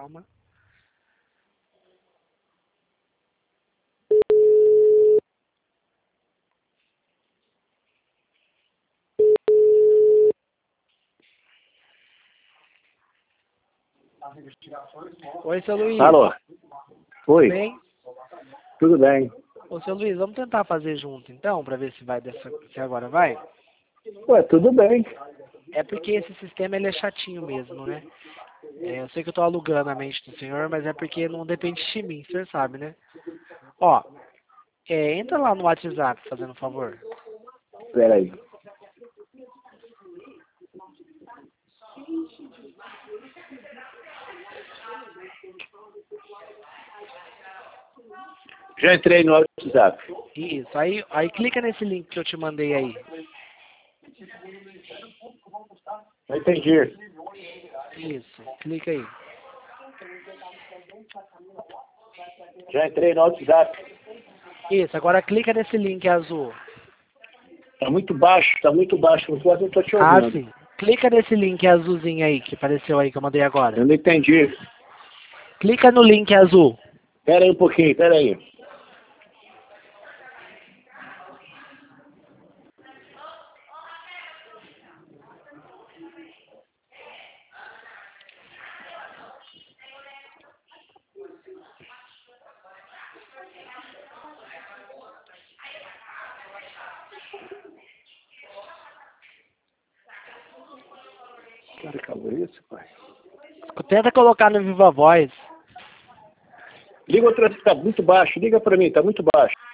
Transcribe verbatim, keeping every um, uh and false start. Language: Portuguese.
calma. Oi, seu Luiz. Alô? Oi. Tudo bem? Tudo bem. Ô, seu Luiz, vamos tentar fazer junto então, pra ver se vai dessa, se agora vai? Ué, tudo bem. É porque esse sistema ele é chatinho mesmo, né? É, eu sei que eu tô alugando a mente do senhor, mas é porque não depende de mim, o senhor sabe, né? Ó, é, entra lá no WhatsApp, fazendo um favor. Espera aí. Já entrei no WhatsApp. Isso, aí, aí clica nesse link que eu te mandei aí. Não entendi. Isso, clica aí. Já entrei no WhatsApp. Isso, agora clica nesse link azul. Tá muito baixo, tá muito baixo. Não tô, não tô te Ah, ouvindo. sim. Clica nesse link azulzinho aí, que apareceu aí, que eu mandei agora. Eu não entendi. Clica no link azul. Espera aí um pouquinho, espera aí. Cara, acabou isso, pai. Tenta colocar no Viva Voz. Liga outra vez, tá muito baixo. Liga pra mim, tá muito baixo.